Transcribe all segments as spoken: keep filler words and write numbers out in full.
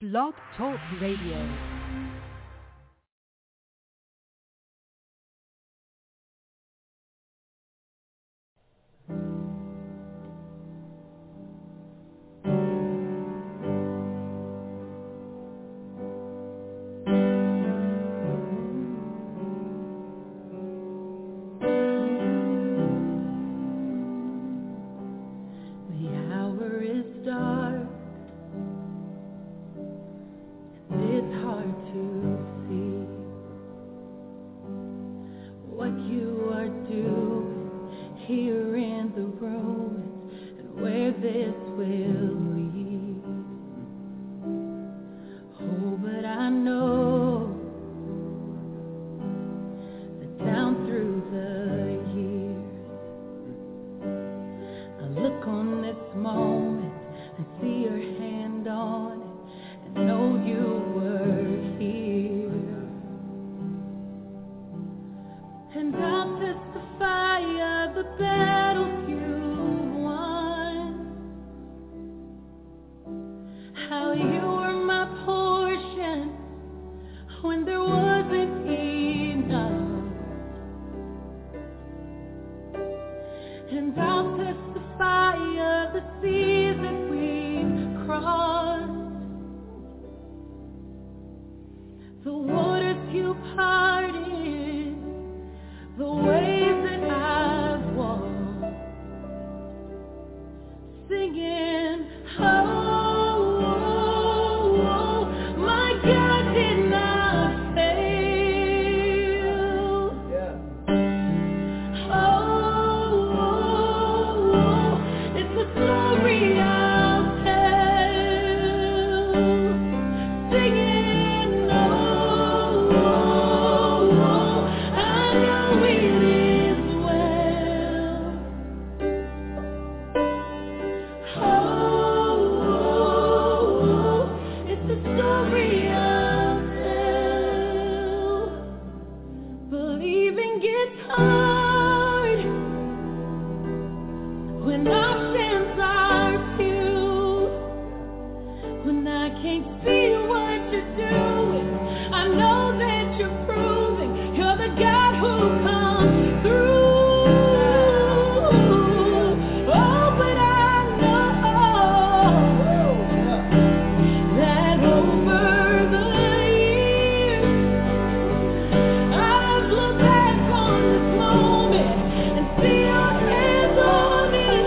Blog Talk Radio.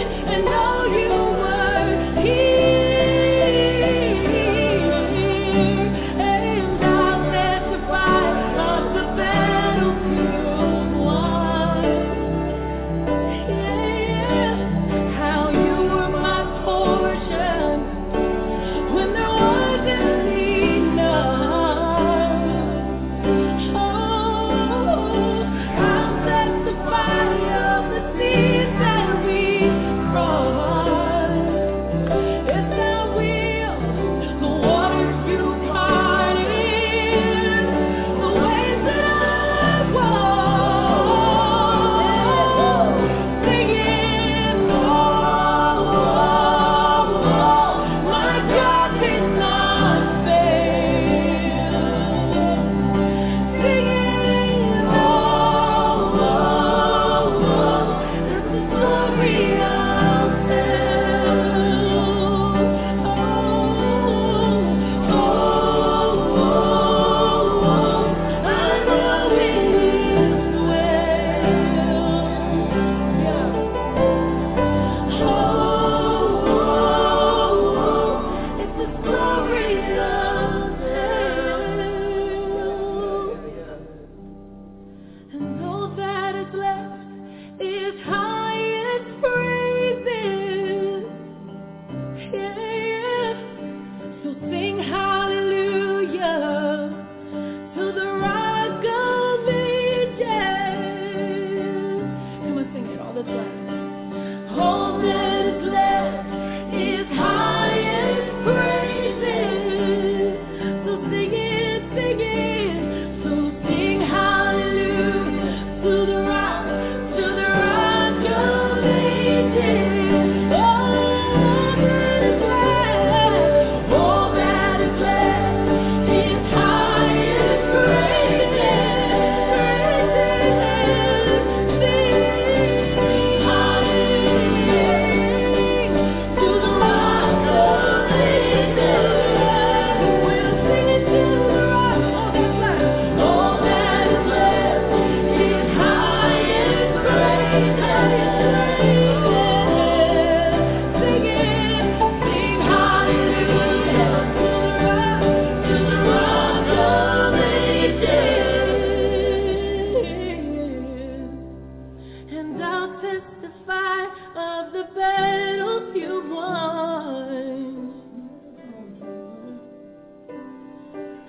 You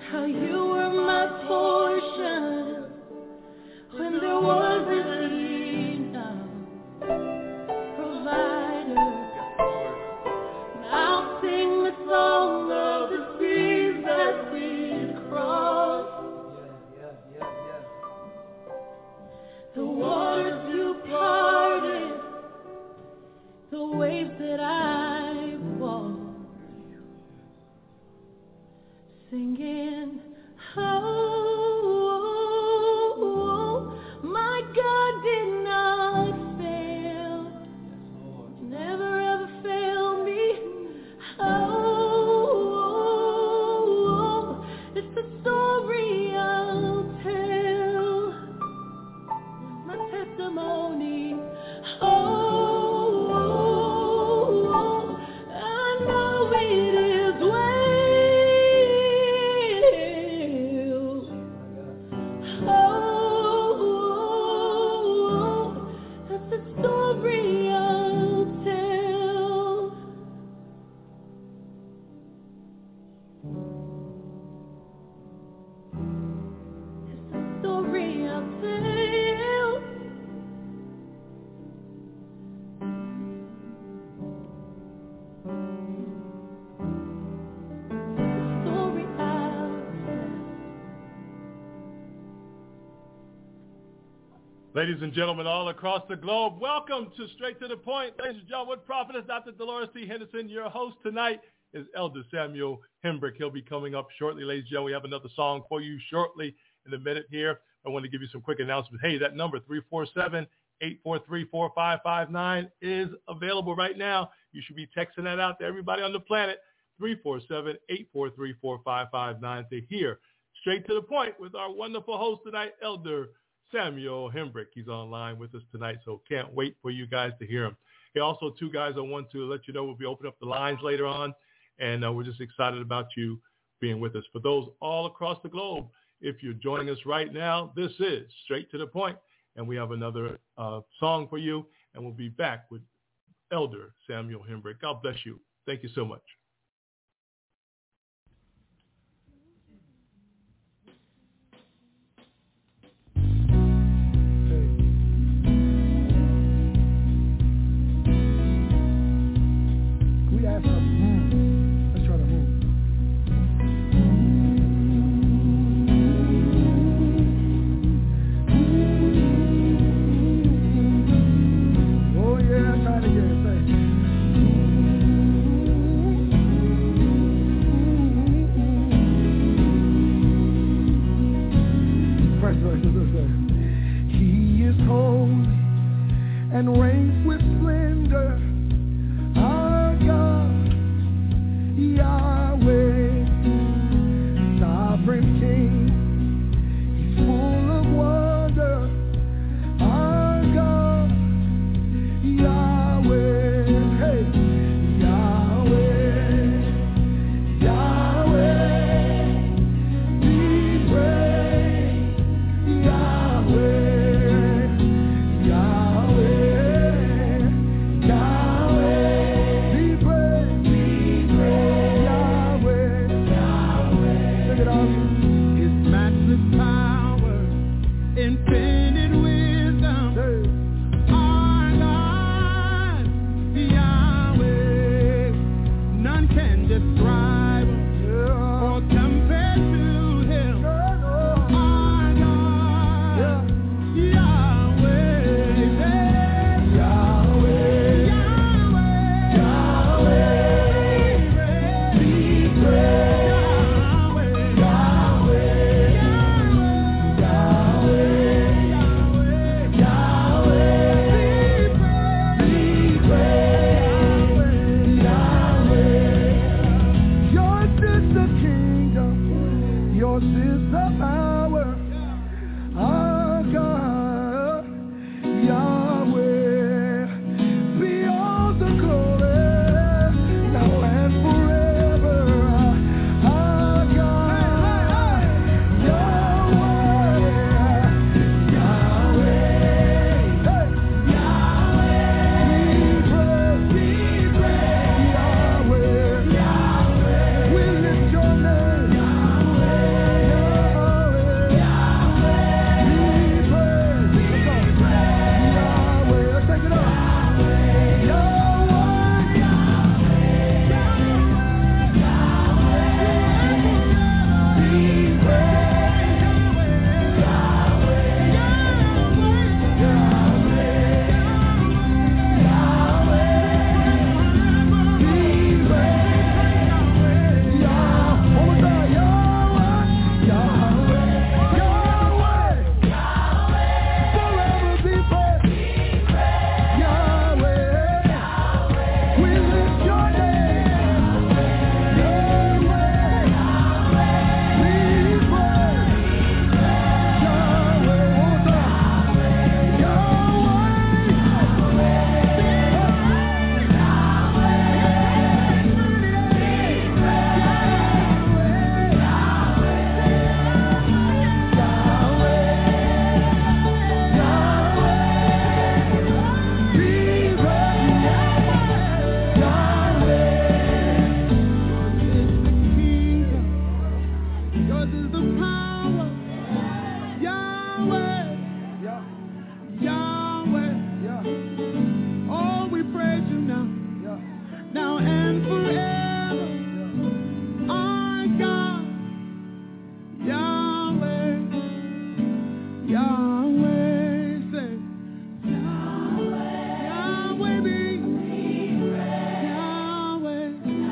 how you were my portion when there wasn't enough provider. And I'll sing the song of the seas that we crossed, Yeah, yeah, yeah, yeah. the waters you parted, the waves that I walked, singing, oh, my God did not fail, never ever failed me. Oh, it's the story I'll tell, my testimony. Oh, I know it is well. Oh, that's the story I'll tell. It's the story I'll tell. Story I'll tell. Ladies and gentlemen all across the globe, welcome to Straight to the Point. Ladies and gentlemen, with Prophetess Doctor Dolores C. Henderson. Your host tonight is Elder Samuel Hembrick. He'll be coming up shortly. Ladies and gentlemen, we have another song for you shortly in a minute here. I want to give you some quick announcements. Hey, that number, three four seven, eight four three, four five five nine, is available right now. You should be texting that out to everybody on the planet, three four seven, eight four three, four five five nine, to hear Straight to the Point with our wonderful host tonight, Elder Samuel Hembrick. He's online with us tonight, so can't wait for you guys to hear him. Hey, also, two guys I want to let you know we'll be opening up the lines later on, and uh, we're just excited about you being with us. For those all across the globe, if you're joining us right now, this is Straight to the Point, and we have another uh, song for you, and we'll be back with Elder Samuel Hembrick. God bless you. Thank you so much. We have some. Mm. Let's try to move. Oh yeah, try it again. Say. First verse is this way. He is holy and reigns with splendor. Our God, Yahweh, sovereign King, He's full of wonder. Our God, Yahweh, hey, Yahweh, Yahweh, we praise Yahweh, Yahweh, Yahweh. We praise, we praise Yahweh, Yahweh. Look at all these. His matchless power, infinite wisdom. Hey. Our God, Yahweh, none can describe him or compare to him. Our God, Yahweh, Yahweh, Yahweh, Yahweh, we praise Yahweh, Yahweh, Yahweh, Yahweh, we praise Yahweh. Yours is the kingdom, yours is the power. Our God, Yahweh, be all the glory, now and forever. Our God, Yahweh, Yahweh, hey, Yahweh, we praise, we praise Yahweh, Yahweh, we lift your name, Yahweh, yours is the power. Yahweh. Yeah. Yahweh. Yeah. Oh, we praise you now. Yeah. Now and forever. Yeah. Our God. Yahweh. Yahweh. Say. Yahweh. Yahweh be. Yahweh.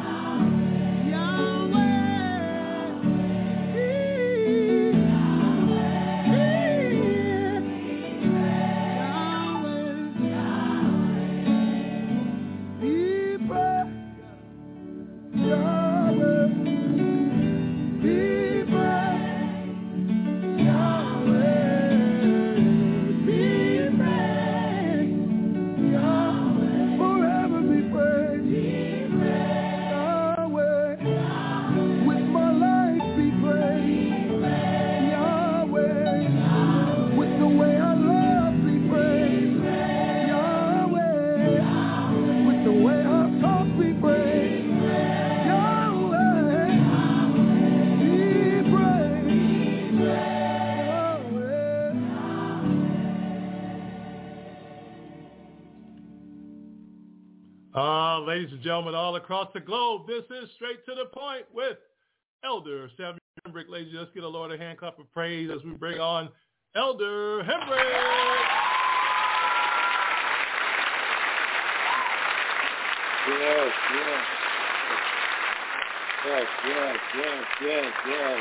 Uh, ladies and gentlemen, all across the globe, this is Straight to the Point with Elder Samuel Hembrick. Ladies, let's get a Lord a hand clap of praise as we bring on Elder Hembrick. Yes, yes. Yes, yes, yes, yes, yes,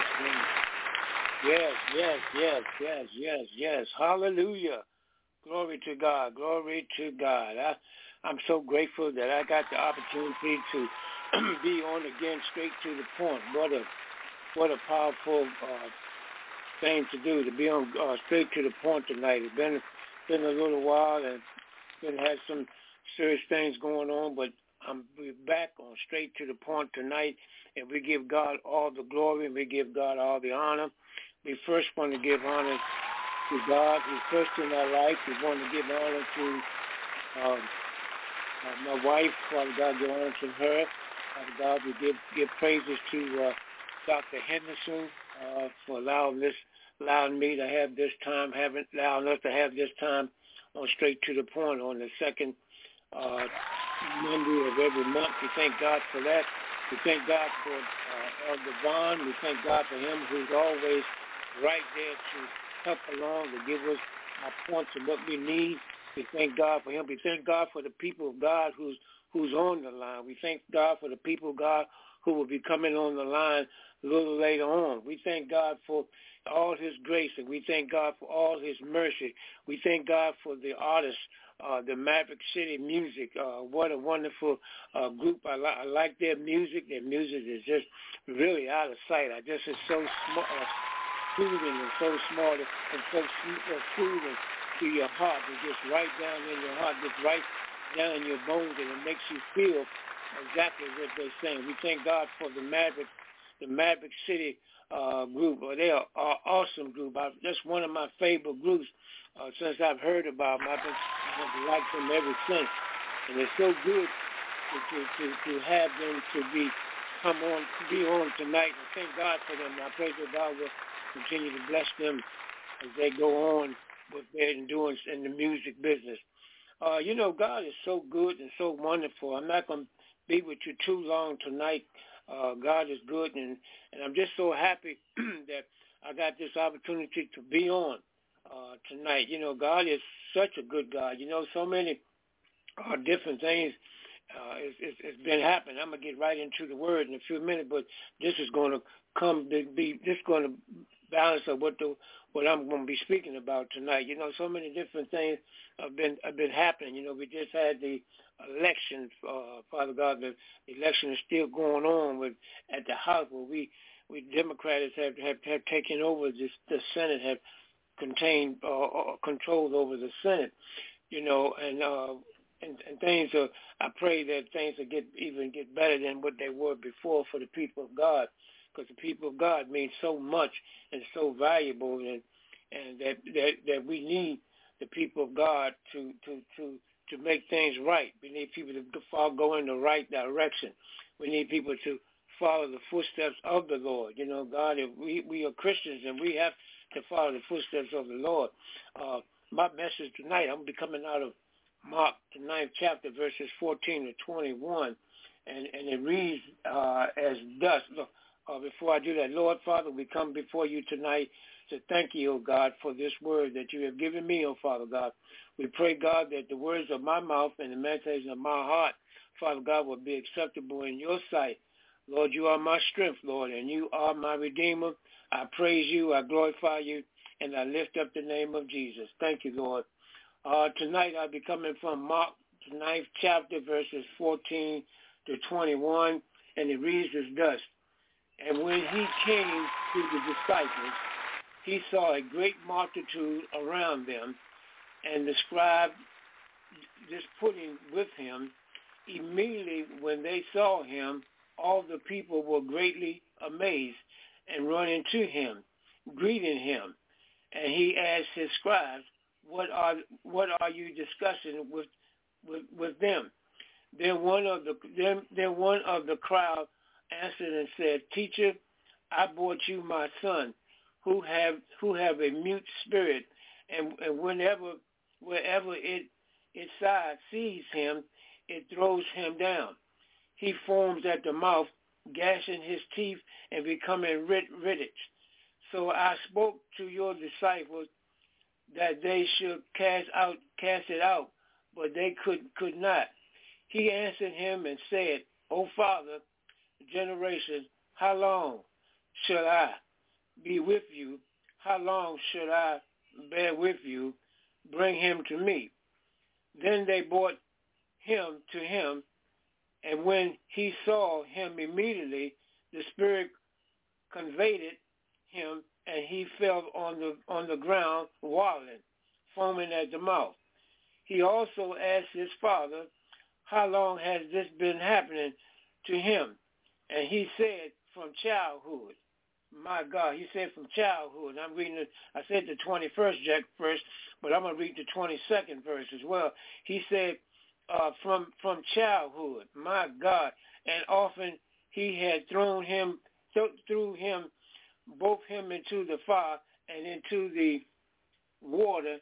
yes, yes, yes, yes, yes, yes. Hallelujah. Glory to God. Glory to God. I, I'm so grateful that I got the opportunity to be on again, straight to the point. What a what a powerful uh, thing to do, to be on uh, straight to the point tonight. It's been been a little while and been had some serious things going on, but I'm back on straight to the point tonight, and we give God all the glory and we give God all the honor. We first want to give honor to God, who's first in our life. We want to give honor to um, uh, my wife, Father God, give honor to her. Father God, we give give praises to uh, Doctor Henderson uh, for allowing this, allowing me to have this time, having allowing us to have this time on Straight to the Point on the second uh, Monday of every month. We thank God for that. We thank God for uh, Elder Vaughn. We thank God for him who's always right there to help along, to give us our points of what we need. We thank God for him. We thank God for the people of God who's who's on the line. We thank God for the people of God who will be coming on the line a little later on. We thank God for all his grace, and we thank God for all his mercy. We thank God for the artists, uh, the Maverick City Music. Uh, what a wonderful uh, group. I, li- I like their music. Their music is just really out of sight. I just is so smart. Uh, soothing and so smart and so soothing to your heart. It gets right down in your heart, gets right down in your bones, and it makes you feel exactly what they're saying. We thank God for the Maverick, the Maverick City uh, group. Uh, they are an awesome group. I, that's one of my favorite groups uh, since I've heard about them. I've been I've liked them ever since, and it's so good to to, to, to have them to be come on, be on tonight. And thank God for them. I pray that God will continue to bless them as they go on with their endurance in the music business. Uh, you know, God is so good and so wonderful. I'm not going to be with you too long tonight. Uh, God is good, and, and I'm just so happy that I got this opportunity to be on uh, tonight. You know, God is such a good God. You know, so many uh, different things uh, it's, it's, it's been happening. I'm going to get right into the word in a few minutes, but this is going to come to be, this is going to balance of what the what I'm going to be speaking about tonight. You know, so many different things have been have been happening. You know, we just had the election, uh, Father God. The election is still going on with at the House, where we we Democrats have have, have taken over this. The Senate have contained uh, or controlled over the Senate. You know, and uh, and, and things are. I pray that things will get even get better than what they were before for the people of God. Because the people of God mean so much and so valuable, and and that, that that we need the people of God to to to to make things right. We need people to fall, go in the right direction. We need people to follow the footsteps of the Lord. You know, God, if we, we are Christians and we have to follow the footsteps of the Lord. Uh, my message tonight, I'm going to be coming out of Mark, the ninth chapter, verses fourteen to twenty-one, and, and it reads uh, as thus. Look, uh, before I do that, Lord, Father, we come before you tonight to thank you, O God, for this word that you have given me, O Father God. We pray, God, that the words of my mouth and the meditation of my heart, Father God, will be acceptable in your sight. Lord, you are my strength, Lord, and you are my Redeemer. I praise you, I glorify you, and I lift up the name of Jesus. Thank you, Lord. Uh, tonight I'll be coming from Mark, the ninth chapter, verses fourteen to twenty-one, and it reads as thus. And when he came to the disciples, he saw a great multitude around them, and the scribe disputing with him. Immediately when they saw him, all the people were greatly amazed and running to him, greeting him. And he asked his scribes, What are what are you discussing with with, with them? Then one of the then, then one of the crowd answered and said, Teacher, I brought you my son, who have who have a mute spirit, and, and whenever wherever it its side sees him, it throws him down. He foams at the mouth, gashing his teeth and becoming rid- riddick. So I spoke to your disciples that they should cast out, cast it out, but they could could not. He answered him and said, O Father, generation, how long shall I be with you? How long should I bear with you? Bring him to me. Then they brought him to him, and when he saw him immediately, the Spirit conveyed him, and he fell on the on the ground, wallowing, foaming at the mouth. He also asked his father, How long has this been happening to him? And he said, From childhood. My God, he said from childhood. I'm reading it. I said the twenty-first verse, but I'm going to read the twenty-second verse as well. He said, uh, from from childhood, my God, and often he had thrown him, th- threw him, both him into the fire and into the water,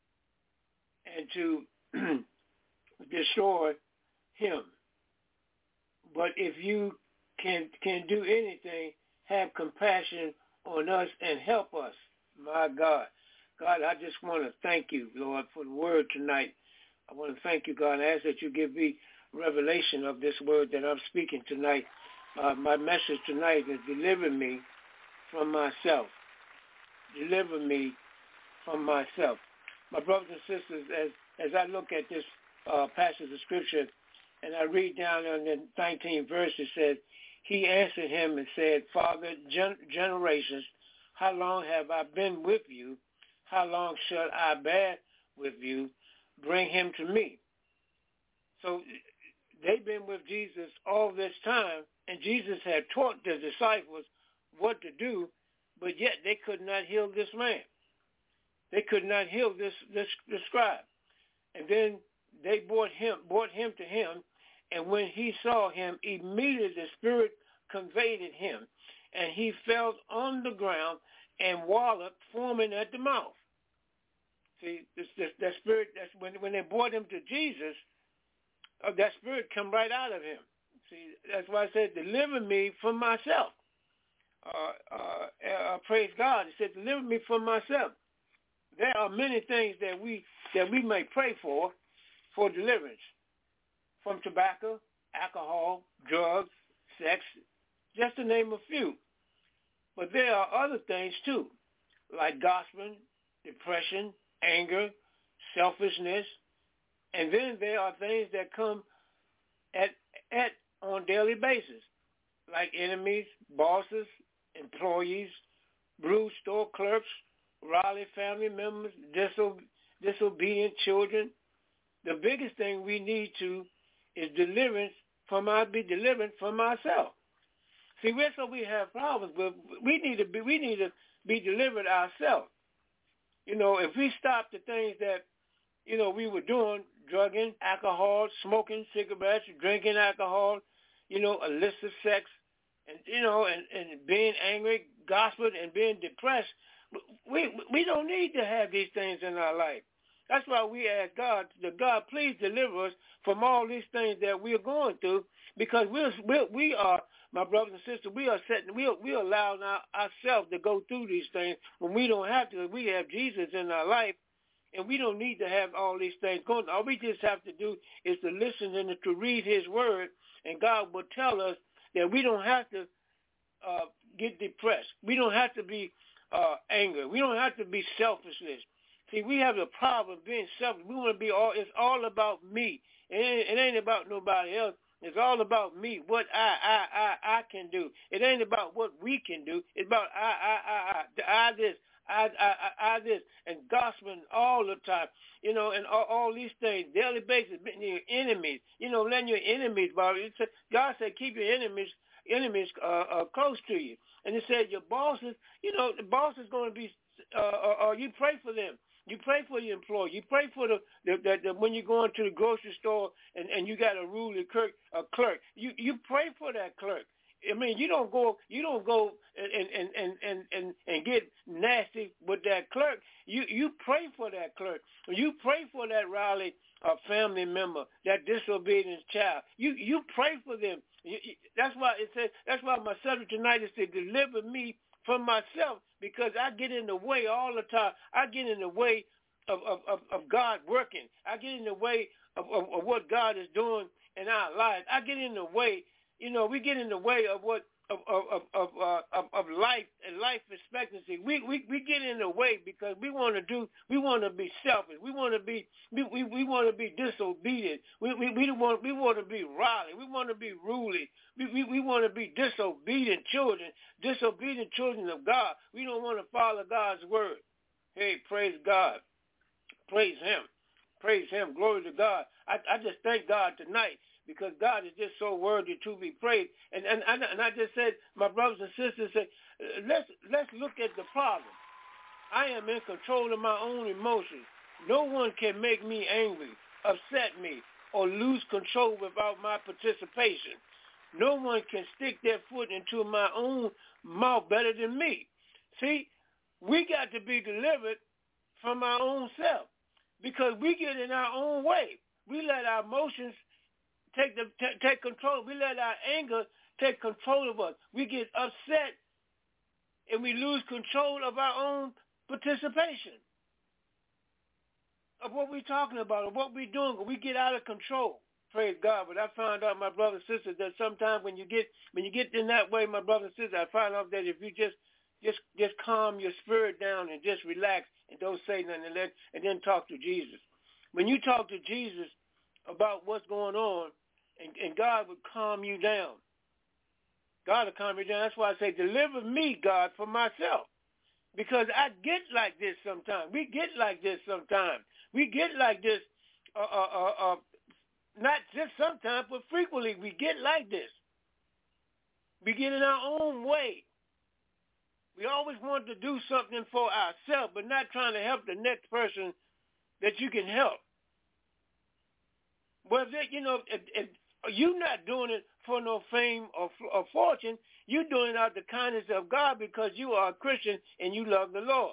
and to destroy him. But if you can can do anything, have compassion on us and help us. My God. God, I just want to thank you, Lord, for the word tonight. I want to thank you, God, and ask that you give me revelation of this word that I'm speaking tonight. Uh, my message tonight is deliver me from myself. Deliver me from myself. My brothers and sisters, as, as I look at this uh, passage of Scripture, and I read down in the nineteenth verse, it says, He answered him and said, Father, gen- generations, how long have I been with you? How long shall I bear with you? Bring him to me. So they've been with Jesus all this time, and Jesus had taught the disciples what to do, but yet they could not heal this man. They could not heal this, this, this scribe. And then they brought him, brought him to him, and when he saw him, immediately the Spirit conveyed him, and he fell on the ground and wallowed, foaming at the mouth. See, this, this, that spirit, that's when, when they brought him to Jesus, uh, that spirit come right out of him. See, that's why I said, deliver me from myself. Uh, uh, uh, praise God. He said, deliver me from myself. There are many things that we that we may pray for, for deliverance. From tobacco, alcohol, drugs, sex, just to name a few. But there are other things too, like gossiping, depression, anger, selfishness, and then there are things that come at at on a daily basis, like enemies, bosses, employees, bruised store clerks, rowdy family members, diso- disobedient children. The biggest thing we need to is deliverance from our be delivered from ourselves. See, where so we have problems, but we need to be we need to be delivered ourselves. You know, if we stop the things that, you know, we were doing, drugging, alcohol, smoking cigarettes, drinking alcohol, you know, illicit sex, and you know, and, and being angry, gossiping, and being depressed. We we don't need to have these things in our life. That's why we ask God, the God, please deliver us from all these things that we are going through, because we're, we're, we are, my brothers and sisters, we are setting, we are, we are allowing our, ourselves to go through these things when we don't have to. We have Jesus in our life, and we don't need to have all these things going. All we just have to do is to listen and to read his word, and God will tell us that we don't have to uh, get depressed. We don't have to be uh, angry. We don't have to be selfishness. See, we have the problem of being selfish. We want to be all, it's all about me. It ain't, it ain't about nobody else. It's all about me, what I, I, I, I can do. It ain't about what we can do. It's about I, I, I, I, I this, I, I, I, I this, and gossiping all the time. You know, and all, all these things, daily basis, your enemies. You know, letting your enemies bother you. God said keep your enemies enemies uh, uh, close to you. And he said your bosses, you know, the boss is going to be, uh, uh, uh, you pray for them. You pray for your employee. You pray for the, the, the, the when you're going to the grocery store and, and you got a ruler clerk, a clerk. You you pray for that clerk. I mean, you don't go you don't go and and, and, and, and, and get nasty with that clerk. You you pray for that clerk. You pray for that Raleigh uh, family member, that disobedient child. You you pray for them. You, you, that's why it says. That's why my subject tonight is to deliver me from myself, because I get in the way all the time. I get in the way of, of, of, of God working. I get in the way of, of, of what God is doing in our lives. I get in the way, you know, we get in the way of what of of of uh, of, of life and life expectancy. We we we get in the way because we want to do. We want to be selfish. We want to be we we, we want to be disobedient. We we we want we want to be rowdy. We want to be ruly. We we, we want to be disobedient children, disobedient children of God. We don't want to follow God's word. Hey, praise God. Praise him. Praise him. Glory to God. I, I just thank God tonight, because God is just so worthy to be praised. And and, and I just said, my brothers and sisters, say, let's let's look at the problem. I am in control of my own emotions. No one can make me angry, upset me, or lose control without my participation. No one can stick their foot into my own mouth better than me. See, we got to be delivered from our own self, because we get in our own way. We let our emotions take the t- take control. We let our anger take control of us. We get upset, and we lose control of our own participation of what we're talking about, of what we're doing. We get out of control. Praise God. But I found out, my brothers and sisters, that sometimes when you get when you get in that way, my brothers and sisters, I find out that if you just just just calm your spirit down and just relax and don't say nothing, and, let, and then talk to Jesus. When you talk to Jesus about what's going on, and, and God would calm you down. God will calm you down. That's why I say, deliver me, God, from myself. Because I get like this sometimes. We get like this sometimes. We get like this, uh, uh, uh, uh, not just sometimes, but frequently we get like this. We get in our own way. We always want to do something for ourselves, but not trying to help the next person that you can help. Well, you know, if, if you're not doing it for no fame or, or fortune. You're doing it out the kindness of God because you are a Christian and you love the Lord.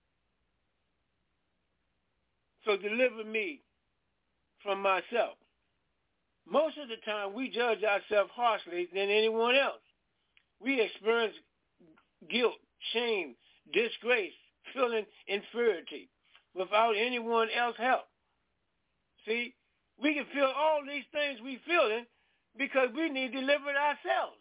So deliver me from myself. Most of the time, we judge ourselves harshly than anyone else. We experience guilt, shame, disgrace, feeling inferiority without anyone else's help. See, we can feel all these things we feeling because we need delivered ourselves.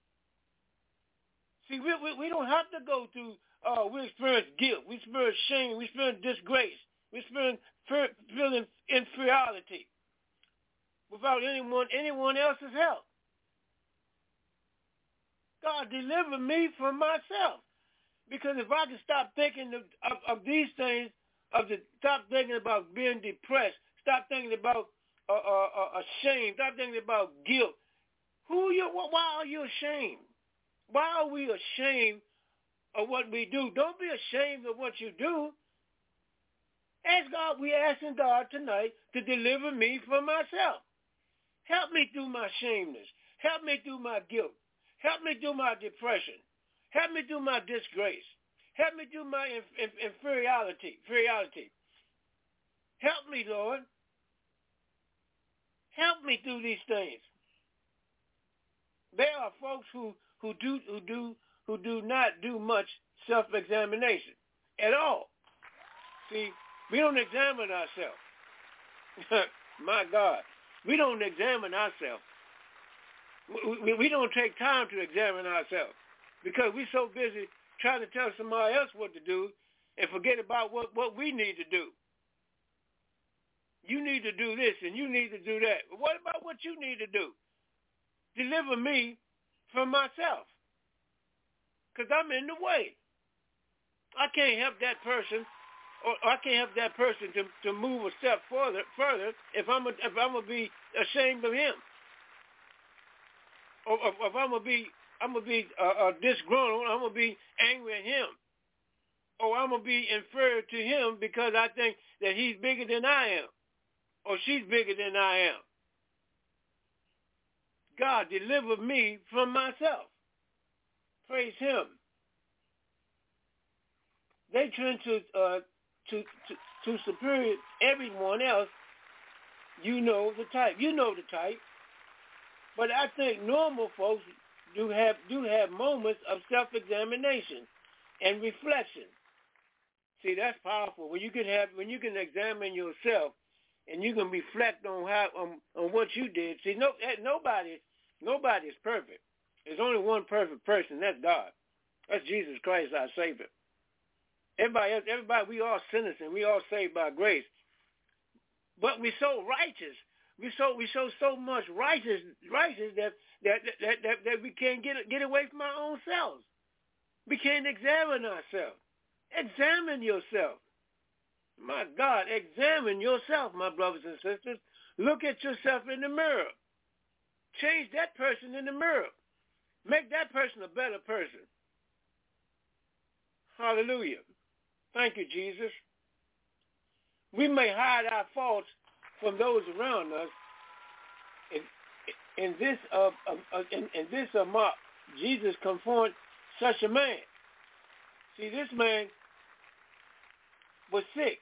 See, we, we, we don't have to go through, uh, we experience guilt, we experience shame, we experience disgrace, we experience feeling inferiority without anyone anyone else's help. God, deliver me from myself. Because if I can stop thinking of, of, of these things, of the stop thinking about being depressed, stop thinking about uh, uh, uh, ashamed, stop thinking about guilt. Who you? Why are you ashamed? Why are we ashamed of what we do? Don't be ashamed of what you do. Ask God. We're asking God tonight to deliver me from myself. Help me through my shameness. Help me through my guilt. Help me through my depression. Help me through my disgrace. Help me through my inf- inf- inferiority. inferiority. Help me, Lord. Help me through these things. There are folks who, who do who do who do not do much self-examination at all. See, we don't examine ourselves. My God, we don't examine ourselves. We, we, we don't take time to examine ourselves because we're so busy trying to tell somebody else what to do and forget about what, what we need to do. You need to do this and you need to do that. But what about what you need to do? Deliver me from myself because I'm in the way. I can't help that person or I can't help that person to, to move a step further further if I'm a, if I'm going to be ashamed of him. Or if, if I'm going to be I'm going to be uh, uh, disgruntled, I'm going to be angry at him. Or I'm going to be inferior to him because I think that he's bigger than I am. Or she's bigger than I am. God, deliver me from myself. Praise him. They turn to, uh, to, to, to superior everyone else. You know the type. You know the type. But I think normal folks do have do have moments of self-examination and reflection. See, that's powerful. When you can have when you can examine yourself and you can reflect on how on, on what you did. See, no nobody nobody is perfect. There's only one perfect person. That's God. That's Jesus Christ, our Savior. Everybody else, everybody, we all sinners and we all saved by grace. But we're so righteous. We so we show so much righteous righteous that that, that that that we can't get get away from our own selves. We can't examine ourselves. Examine yourself. My God, examine yourself, my brothers and sisters. Look at yourself in the mirror. Change that person in the mirror. Make that person a better person. Hallelujah. Thank you, Jesus. We may hide our faults from those around us. In, in this uh, uh, in, in this uh, mark, Jesus confronted such a man. See, this man was sick,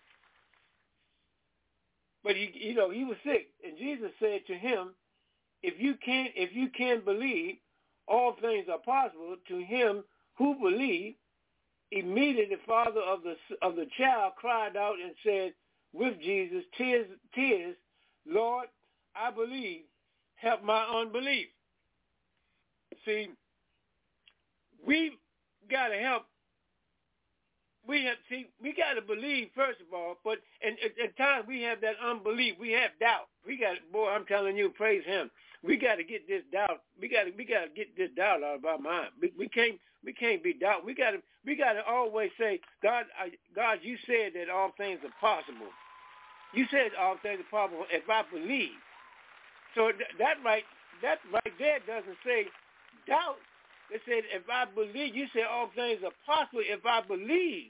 but he, you know, he was sick, and Jesus said to him, "If you can, if you can believe, all things are possible to him who believes." Immediately, the father of the of the child cried out and said, with Jesus, tears, tears, Lord, I believe, help my unbelief. See, we got to help. We have see, we got to believe first of all, but and at times we have that unbelief. We have doubt. We got, boy, I'm telling you, praise him. We got to get this doubt. We got to we got to get this doubt out of our mind. We, we can't we can't be doubt. We got to we got to always say, God, I, God, you said that all things are possible. You said all things are possible if I believe. So th- that right that right there doesn't say doubt. It said if I believe. You said all things are possible if I believe.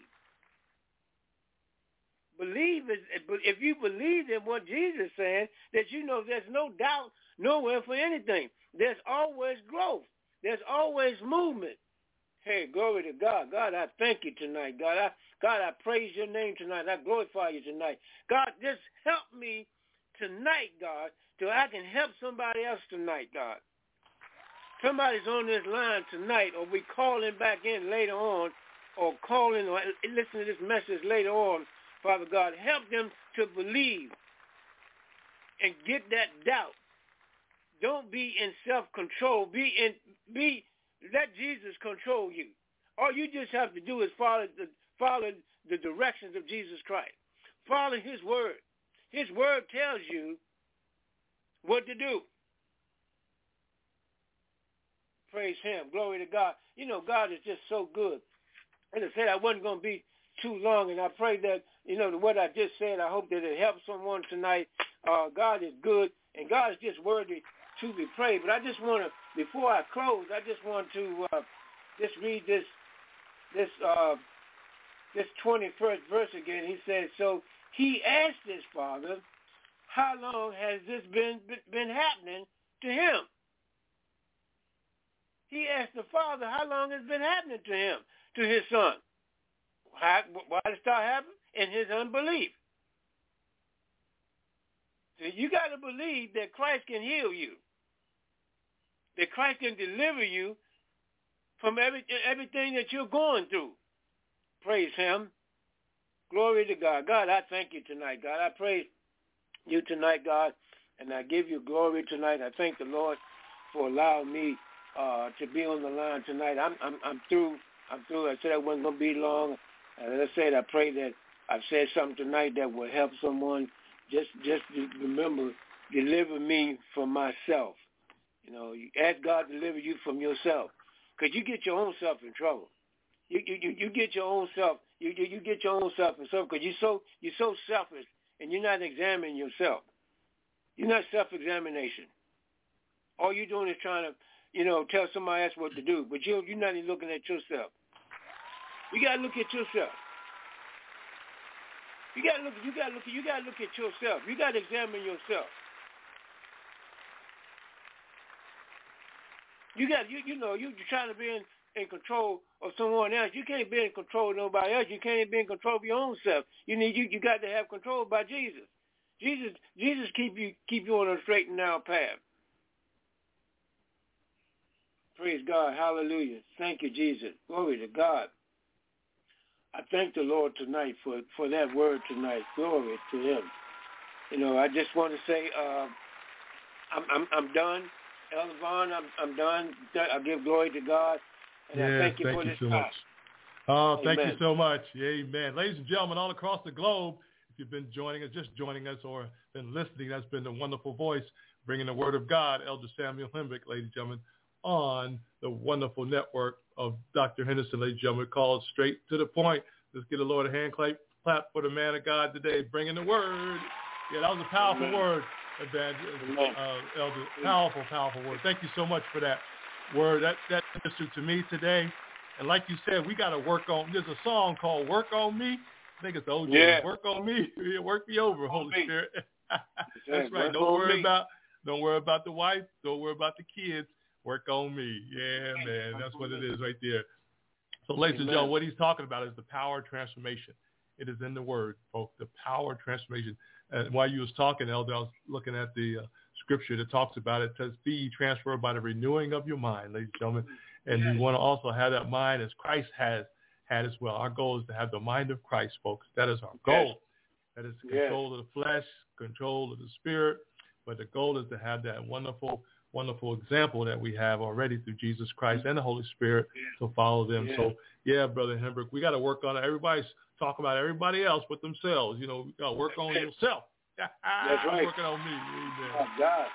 Believe is if you believe in what Jesus is saying, that you know there's no doubt nowhere for anything. There's always growth. There's always movement. Hey, glory to God. God, I thank you tonight. God, I God, I praise your name tonight. I glorify you tonight. God, just help me tonight, God, so I can help somebody else tonight, God. Somebody's on this line tonight, or we calling back in later on, or calling or listen to this message later on. Father God, help them to believe and get that doubt. Don't be in self-control. Be in be let Jesus control you. All you just have to do is follow the follow the directions of Jesus Christ. Follow his word. His word tells you what to do. Praise him. Glory to God. You know, God is just so good. As I said, I wasn't going to be too long, and I pray that, you know, what I just said, I hope that it helps someone tonight. Uh, God is good, and God is just worthy to be praised. But I just want to, before I close, I just want to uh, just read this this uh, this twenty-first verse again. He says, so he asked his father, how long has this been been happening to him? he asked the Father how long it's been happening to him, to his son. How, why did it start happening? In his unbelief. So you got to believe that Christ can heal you, that Christ can deliver you from every, everything that you're going through. Praise him. Glory to God. God, I thank you tonight, God. I praise you tonight, God, and I give you glory tonight. I thank the Lord for allowing me uh, to be on the line tonight. I'm, I'm, I'm through. I'm through. I said I wasn't going to be long. As I said, I pray that I've said something tonight that will help someone. Just just remember, deliver me from myself. You know, you ask God to deliver you from yourself, because you get your own self in trouble. You you you get your own self. You you, you get your own self in trouble because you're so you're so selfish and you're not examining yourself. You're not self-examination. All you're doing is trying to, you know, tell somebody else what to do, but you you're not even looking at yourself. You gotta look at yourself. You gotta look. You gotta look. You gotta look at yourself. You gotta examine yourself. You got. You you know. You you're trying to be in, in control of someone else. You can't be in control of nobody else. You can't be in control of your own self. You need. You you got to have control by Jesus. Jesus. Jesus keep you keep you on a straight and narrow path. Praise God. Hallelujah. Thank you, Jesus. Glory to God. I thank the Lord tonight for, for that word tonight. Glory to him. You know, I just want to say uh, I'm, I'm I'm done. Elder Vaughn, I'm I'm done. I give glory to God. And yes, I thank you thank for you this so time. much. Oh, thank Amen. you so much. Amen. Ladies and gentlemen, all across the globe, if you've been joining us, just joining us, or been listening, that's been the wonderful voice bringing the word of God, Elder Samuel Hembrick, ladies and gentlemen, on the wonderful network of Doctor Henderson, ladies and gentlemen, called Straight to the Point. Let's get a Lord a hand clap, clap for the man of God today, bringing the word. Yeah, that was a powerful Amen. word, Evangelist, uh, Elder. Powerful, powerful word. Thank you so much for that word. That that ministered to me today. And like you said, we got to work on. There's a song called "Work on Me." I think it's the O J. Yeah. Work on me. Work me over, Holy me. Spirit. That's Work right. Don't on worry me. about. Don't worry about the wife. Don't worry about the kids. Work on me. Yeah, man. That's what it is right there. So, ladies and gentlemen, what he's talking about is the power of transformation. It is in the word, folks, the power of transformation. And while you was talking, Elder, I was looking at the uh, scripture that talks about it. It says, be transferred by the renewing of your mind, ladies and gentlemen. And yes. We want to also have that mind as Christ has had as well. Our goal is to have the mind of Christ, folks. That is our goal. Yes. That is control yes. of the flesh, control of the spirit. But the goal is to have that wonderful wonderful example that we have already through Jesus Christ and the Holy Spirit to follow them. Yeah. So, yeah, Brother Hembrick, we got to work on it. Everybody's talking about everybody else but themselves. You know, we got to work on yourself. That's right. Working on me. Amen. Oh, God.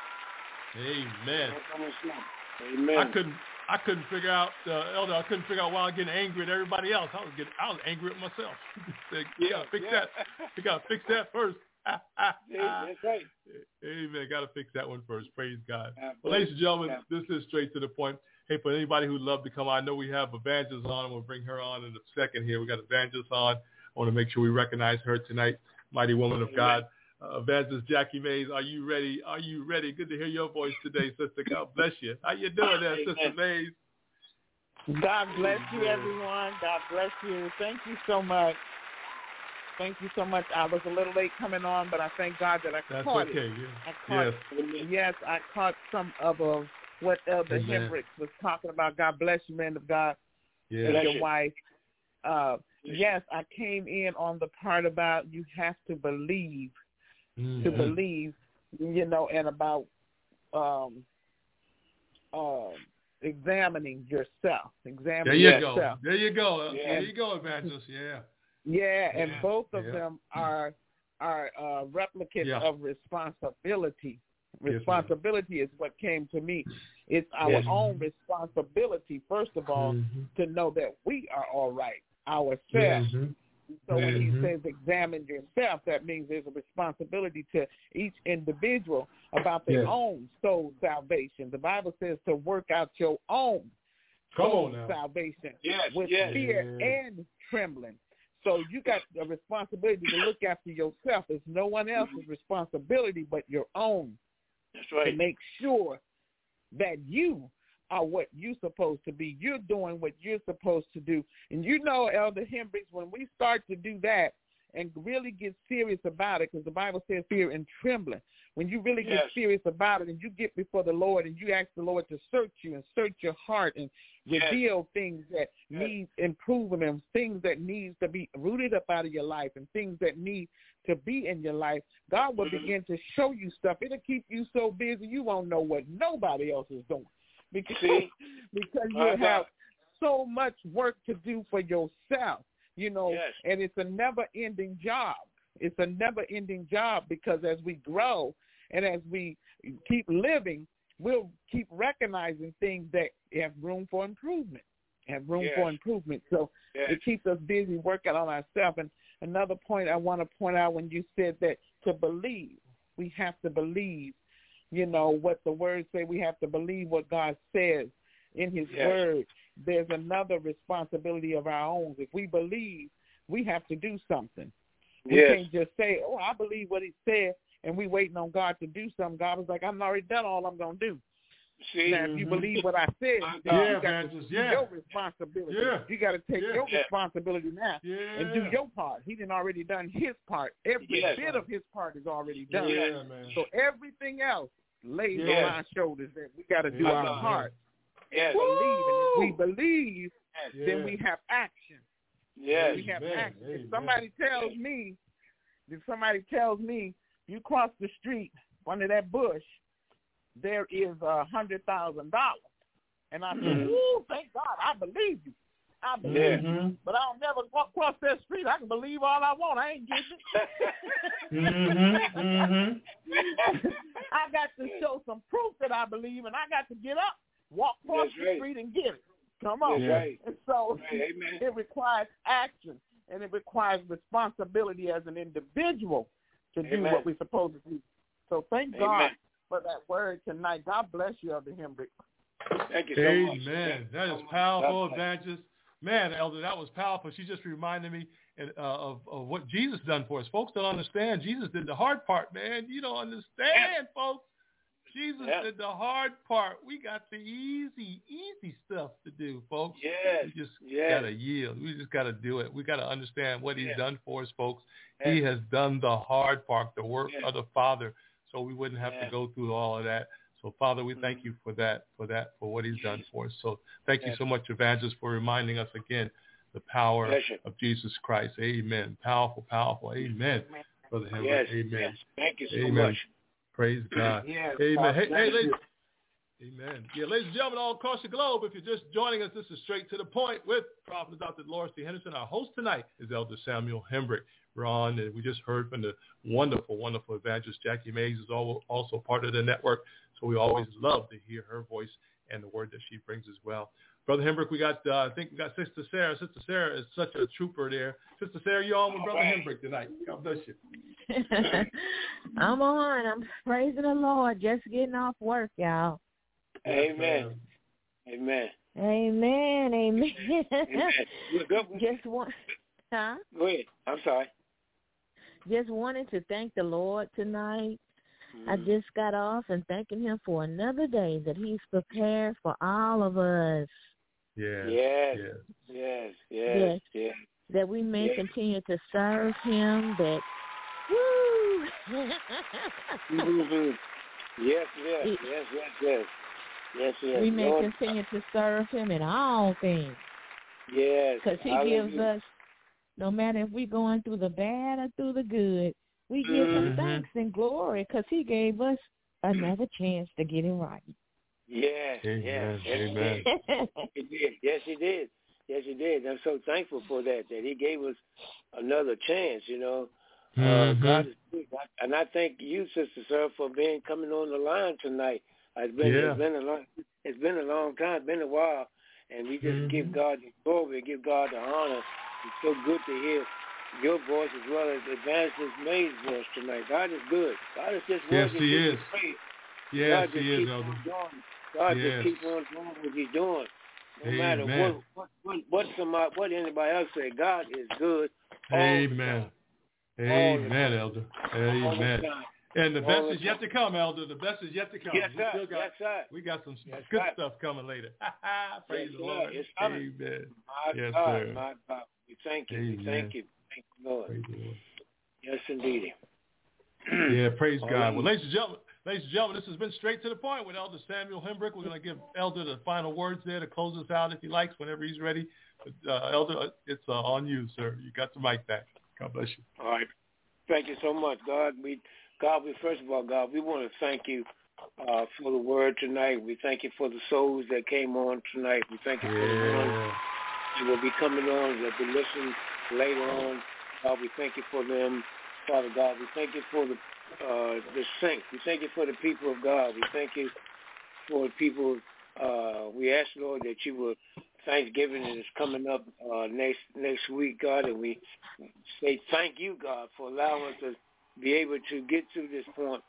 Amen. Amen. I couldn't I couldn't figure out, uh, Elder, I couldn't figure out why I was getting angry at everybody else. I was getting, I was angry at myself. You yeah, got to fix yeah. that. You got to fix that first. yeah, that's right. Amen. Got to fix that one first. Praise God. Well, ladies and gentlemen, this is Straight to the Point. Hey, for anybody who'd love to come on, I know we have Evangelist on, and we'll bring her on in a second here. We got Evangelist on. I want to make sure we recognize her tonight. Mighty woman of God. Uh, Evangelist Jackie Mays, are you ready? Are you ready? Good to hear your voice today, sister. God bless you. How you doing there, Sister Mays? God bless you, everyone. God bless you. Thank you so much. Thank you so much. I was a little late coming on, but I thank God that I That's caught okay. it. Yeah. I caught, yes. yes, I caught some of uh, what Elder Amen. Hendricks was talking about. God bless you, man of God, yes. and your wife. Uh, yes, I came in on the part about you have to believe, mm-hmm. to believe, you know, and about um, uh, examining yourself. Examining there you yourself. go. There you go. Yeah. There you go, Evangelist. Yeah. Yeah, and yeah. both of yeah. them are are uh, replicates yeah. of responsibility. Responsibility yes, is what came to me. It's our yes. own responsibility, first of all, mm-hmm. to know that we are all right ourselves. Mm-hmm. So when mm-hmm. he says examine yourself, that means there's a responsibility to each individual about their yes. own soul salvation. The Bible says to work out your own Come soul on now. salvation yes, with yes. fear yes. and trembling. So you got a responsibility to look after yourself. It's no one else's responsibility but your own. That's right. To make sure that you are what you're supposed to be. You're doing what you're supposed to do. And you know, Elder Hendricks, when we start to do that and really get serious about it, because the Bible says fear and trembling, when you really yes. get serious about it and you get before the Lord and you ask the Lord to search you and search your heart and yes. reveal things that yes. need improvement and things that needs to be rooted up out of your life and things that need to be in your life, God will mm-hmm. begin to show you stuff. It'll keep you so busy you won't know what nobody else is doing. Because, See? because you My have God. so much work to do for yourself, you know, yes. and it's a never-ending job. It's a never-ending job because as we grow and as we keep living, we'll keep recognizing things that have room for improvement, have room yes. for improvement. So yes. it keeps us busy working on ourselves. And another point I want to point out when you said that to believe, we have to believe. You know, what the words say, we have to believe what God says in his yes. word. There's another responsibility of our own. If we believe, we have to do something. We yes. can't just say, oh, I believe what he said, and we waiting on God to do something. God was like, I've already done all I'm going to do. See? Now, if you believe what I said, then yeah, you got to do yeah. your responsibility. Yeah. You got to take yeah. your yeah. responsibility now yeah. and do your part. He didn't already done his part. Every yes. bit of his part is already done. Yeah, man. So everything else lays yes. on our shoulders that we got to do yeah. our yeah. part. Yes. Believe. And if we believe, yes. then we have action. Yes. We have Amen. action. Amen. If somebody tells me, if somebody tells me, you cross the street under that bush, there is a hundred thousand dollars, and I say, Mm-hmm. "Ooh, thank God, I believe you. I believe Yeah. you." But I'll never walk across that street. I can believe all I want. I ain't getting it. mm-hmm. Mm-hmm. I got to show some proof that I believe, and I got to get up, walk across That's the right. street, and get it. Come on. That's right. And so Right. Amen. it requires action, and it requires responsibility as an individual to do Amen. what we're supposed to do. So thank Amen. God for that word tonight. God bless you, Elder Hendricks. Thank you so much. Amen. That is so much. powerful, God bless. Evangelist. Man, Elder, that was powerful. She just reminded me uh, of, of what Jesus done for us. Folks don't understand. Jesus did the hard part, man. You don't understand, Yeah. folks. Jesus Yeah. did the hard part. We got the easy, easy stuff to do, folks. Yes. We just yes. got to yield. We just got to do it. We got to understand what he's Yeah. done for us, folks. Yeah. He has done the hard part, the work Yeah. of the Father, so we wouldn't have Yeah. to go through all of that. So, Father, we Mm-hmm. thank you for that, for that, for what he's done for us. So thank you Yes. so much, Evangelist, for reminding us again the power Pleasure. of Jesus Christ. Amen. Powerful, powerful. Amen. Brother Henry. Yes. Amen. Yes. Thank you so Amen. much. Praise God. Yes. Amen. Hey, God hey, bless ladies. you. Amen. Yeah, ladies and gentlemen all across the globe, if you're just joining us, this is Straight to the Point with Prophet Doctor Dolores T. Henderson. Our host tonight is Elder Samuel Hembrick. We're on, and we just heard from the wonderful, wonderful evangelist Jackie Mays, is also part of the network. So we always love to hear her voice and the word that she brings as well. Brother Hembrick, we got, uh, I think we got Sister Sarah. Sister Sarah is such a trooper there. Sister Sarah, you on with Brother Hembrick tonight. God bless you. I'm on. I'm praising the Lord. Just getting off work, y'all. Amen. Amen. Amen. Amen. Amen. You good? Just one. Huh? Go ahead. I'm sorry. Just wanted to thank the Lord tonight. Mm-hmm. I just got off and thanking him for another day that he's prepared for all of us. Yes. Yes. Yes. Yes. Yes. Yes. Yes. That we may Yes. continue to serve him. That, woo! Mm-hmm. Yes. Yes. Yes. Yes. Yes. Yes. Yes. We may Lord, continue to serve him in all things. Yes. Because he Hallelujah. gives us, no matter if we're going through the bad or through the good, we give him Mhm. thanks and glory because he gave us another chance to get it right. Yes. Amen. Yes. Yes. Amen. He did. Yes, he did. Yes, he did. I'm so thankful for that, that he gave us another chance, you know. Uh, Mhm. God is good. And I thank you, Sister Sarah, for being coming on the line tonight. It's been, Yeah. it's been a long it's been a long time, it's been a while, and we just Mhm. give God the glory, give God the honor. It's so good to hear your voice as well as Evangelist May's voice tonight. God is good. God is just Yes, worthy he to be is. praised. Yes, God just he is, keep Elder. on doing. God Yes. just keep on doing what he's doing. No matter Amen. what, what, what, what somebody, what anybody else say, God is good. all the Amen. time. All the Amen, time. Elder. All the Amen. time. And the All best the is yet to come, Elder. The best is yet to come. Yes, we sir. still got, yes, sir. We got some Yes, good sir. stuff coming later. Praise Yes, the sir. Lord. It's coming. Amen. My Yes, God, sir. my God. We thank you. Amen. We thank you. Thank you, Lord. Praise the Lord. Yes, indeed. Yeah, praise God. Hallelujah. Well, ladies and gentlemen, ladies and gentlemen, this has been Straight to the Point with Elder Samuel Hembrick. We're going to give Elder the final words there to close us out if he likes, whenever he's ready. But, uh, Elder, it's uh, on you, sir. You got the mic back. God bless you. All right. Thank you so much, God. We, God, we first of all, God, we want to thank you uh, for the word tonight. We thank you for the souls that came on tonight. We thank you for the ones that will be coming on, that will listen later on. God, we thank you for them. Father God, we thank you for the uh, the saints. We thank you for the people of God. We thank you for the people. Uh, we ask, Lord, that you will, Thanksgiving is coming up uh, next next week, God, and we say thank you, God, for allowing us to be able to get to this point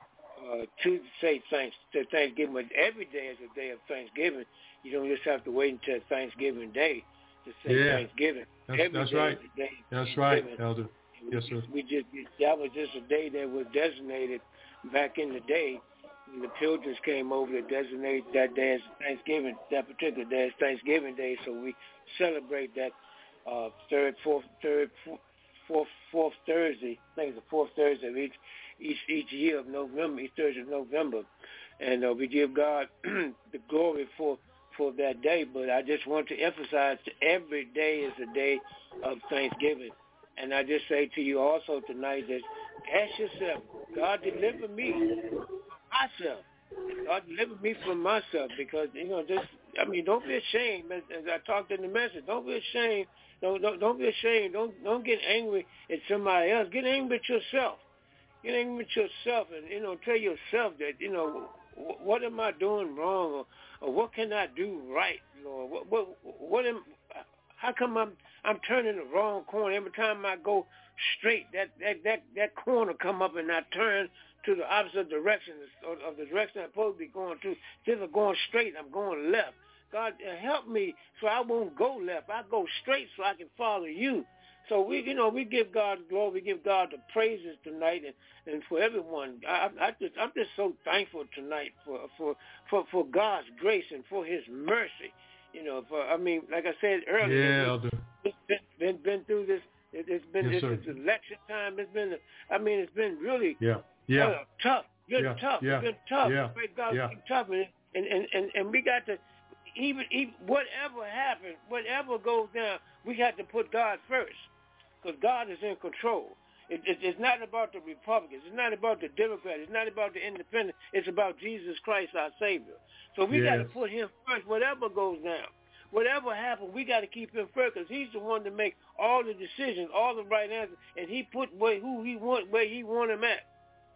uh, to say thanks to Thanksgiving. But every day is a day of Thanksgiving. You don't just have to wait until Thanksgiving Day to say Yeah. Thanksgiving. That's, every that's day right. is a day of That's right, Thanksgiving. Elder. We, Yes, sir. we just that was just a day that was designated back in the day when the pilgrims came over to designate that day as Thanksgiving, that particular day as Thanksgiving Day. So we celebrate that uh, third, fourth, third, fourth, fourth Thursday. I think it's the fourth Thursday of each each each year of November, each Thursday of November, and uh, we give God the glory for for that day. But I just want to emphasize every day is a day of Thanksgiving. And I just say to you also tonight that ask yourself, God, deliver me from myself. God, deliver me from myself because, you know, just, I mean, don't be ashamed. As, as I talked in the message, don't be ashamed. Don't, don't, don't be ashamed. Don't, don't get angry at somebody else. Get angry at yourself. Get angry at yourself and, you know, tell yourself that, you know, what am I doing wrong or, or what can I do right, Lord? What, what, what am How come I'm I'm turning the wrong corner every time I go straight? That that that, that corner come up and I turn to the opposite direction of, of the direction I'm supposed to be going to. Instead of going straight, I'm going left. God, help me so I won't go left. I go straight so I can follow you. So we, you know, we give God glory, we give God the praises tonight, and, and for everyone. I, I just, I'm just so thankful tonight for for for for God's grace and for His mercy. You know, for, I mean, like I said earlier, Yeah, Elder. It's been, been been through this. It, it's been Yes, this sir. it's election time. It's been, I mean, it's been really Yeah. Yeah. uh, tough. Really Yeah. tough. Yeah. It's been tough. Yeah. Praise God, Yeah. it's been tough, and and and and we got to even even whatever happens, whatever goes down, we got to put God first, because God is in control. It, it, it's not about the Republicans. It's not about the Democrats. It's not about the Independents. It's about Jesus Christ, our Savior. So we got to Yes. put Him first, whatever goes down. Whatever happens, we got to keep Him first, because He's the one to make all the decisions, all the right answers, and He put where, who He want where He want Him at.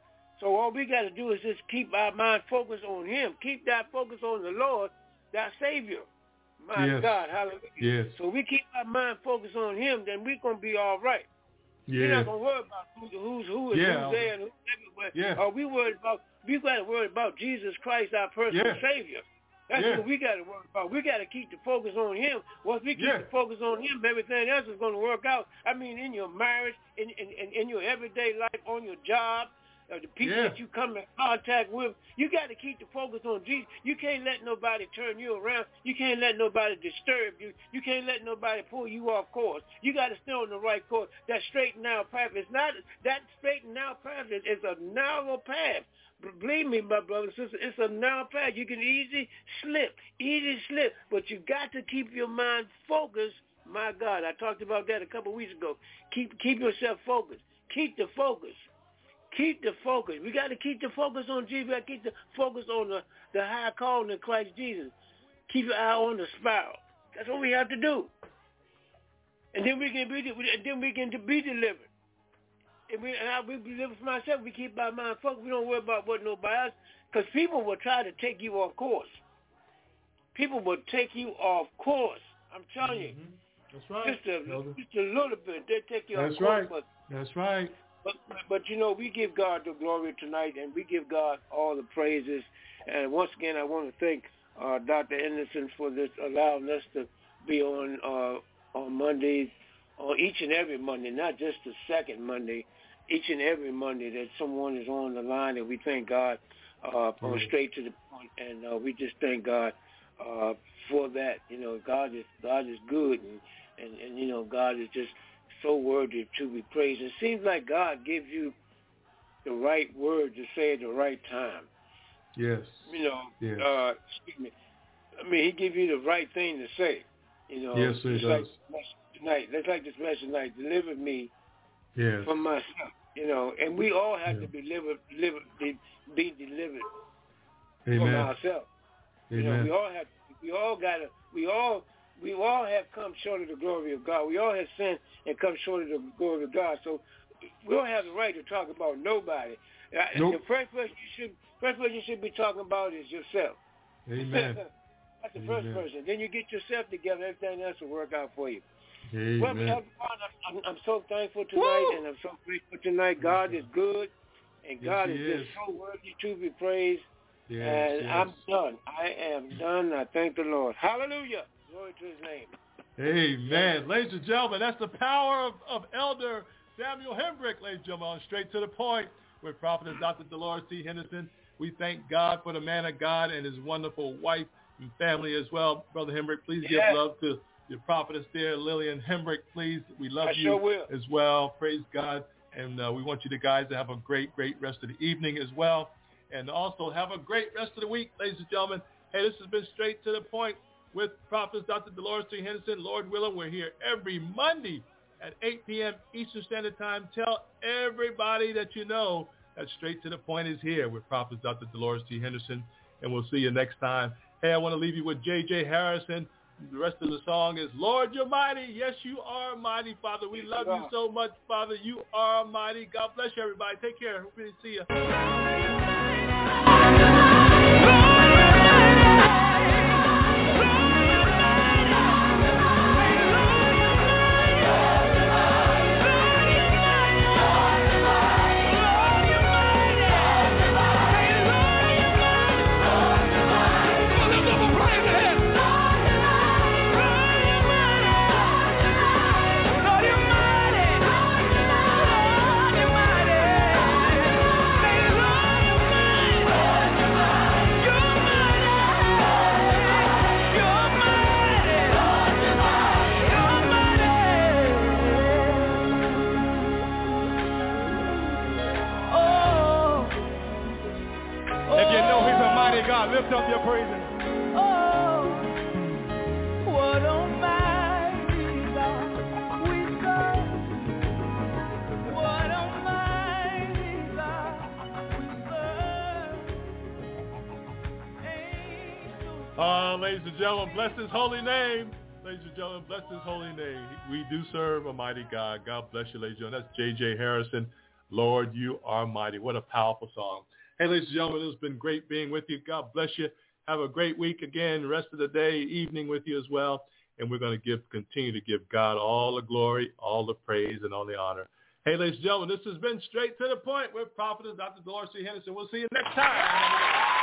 So all we got to do is just keep our mind focused on Him. Keep that focus on the Lord, our Savior. My Yes. God, hallelujah. Yes. So we keep our mind focused on Him, then we're going to be all right. We're Yeah. not going to worry about who, who's who is Yeah. who's there and who's everywhere. Yeah. Or we worried about, we got to worry about Jesus Christ, our personal Yeah. Savior. That's Yeah. what we got to worry about. We got to keep the focus on Him. Once we keep Yeah. the focus on Him, everything else is going to work out. I mean, in your marriage, in in, in, in your everyday life, on your job, uh, the people Yeah. that you come in contact with, you got to keep the focus on Jesus. You can't let nobody turn you around. You can't let nobody disturb you. You can't let nobody pull you off course. You got to stay on the right course. That straight and narrow path is not, that straight and narrow path is, is a narrow path. Believe me, my brother and sister, it's a narrow path. You can easy slip, easy slip, but you got to keep your mind focused. My God, I talked about that a couple of weeks ago. Keep keep yourself focused. Keep the focus. Keep the focus. We got to keep the focus on Jesus. We got to keep the focus on the, the high calling of Christ Jesus. Keep your eye on the spiral. That's what we have to do. And then we can be, then we can be delivered. And we, and I, we deliver from ourselves. We keep our mind focused. We don't worry about what nobody else, because people will try to take you off course. People will take you off course. I'm telling you. Mm-hmm. That's right. Just a, Elder. just a little bit. They take you That's off course. right. But, That's right. but, but, you know, we give God the glory tonight, and we give God all the praises. And once again, I want to thank uh, Doctor Anderson for this, allowing us to be on uh, on Mondays, on each and every Monday, not just the second Monday. each and every Monday that someone is on the line, and we thank God uh, for mm-hmm. straight to the point, and uh, we just thank God uh, for that. You know, God is God is good, and, and, and, you know, God is just so worthy to be praised. It seems like God gives you the right word to say at the right time. Yes. You know, yes. uh, excuse me. I mean, he gives you the right thing to say. You know, yes, he just does. like tonight, let's like this message tonight, deliver me yes. from myself. You know, and we all have yeah. to be delivered, delivered, be, be delivered Amen. from ourselves. Amen. You know, we all have, we all gotta, we all, we all have come short of the glory of God. We all have sinned and come short of the glory of God. So we don't have the right to talk about nobody. Nope. The first person you should, first person you should be talking about is yourself. Amen. That's the Amen. first person. Then you get yourself together, everything else will work out for you. Amen. Well, everyone, I'm, I'm so thankful tonight, Woo! and I'm so grateful tonight. God is good, and God yes, is, is just so worthy to be praised. Yes, and yes. I'm done. I am done. I thank the Lord. Hallelujah. Glory to his name. Amen. Ladies and gentlemen, that's the power of, of Elder Samuel Hembrick, ladies and gentlemen, on Straight to the Point with Prophetess Doctor Dolores T. Henderson. We thank God for the man of God and his wonderful wife and family as well. Brother Hembrick, please yes. give love to your prophetess there, Lillian Hembrick, please. We love I you sure will. as well. Praise God. And uh, we want you guys to have a great, great rest of the evening as well. And also have a great rest of the week, ladies and gentlemen. Hey, this has been Straight to the Point with Prophetess Doctor Dolores T. Henderson. Lord willing, we're here every Monday at eight p.m. Eastern Standard Time. Tell everybody that you know that Straight to the Point is here with Prophetess Doctor Dolores T. Henderson. And we'll see you next time. Hey, I want to leave you with J J Harrison. The rest of the song is, Lord, you're mighty. Yes, you are mighty, Father. We love you so much, Father. You are mighty. God bless you, everybody. Take care. Hope to see you. Lift up your praises. Oh, what almighty God we serve. What almighty God we serve. Uh, ladies and gentlemen, bless his holy name. Ladies and gentlemen, bless his holy name. We do serve a mighty God. God bless you, ladies and gentlemen. That's J J Harrison. Lord, you are mighty. What a powerful song. Hey, ladies and gentlemen, it's been great being with you. God bless you. Have a great week again, the rest of the day, evening with you as well. And we're going to give, continue to give God all the glory, all the praise, and all the honor. Hey, ladies and gentlemen, this has been Straight to the Point with Prophetess Doctor Dolores T. Henderson. We'll see you next time.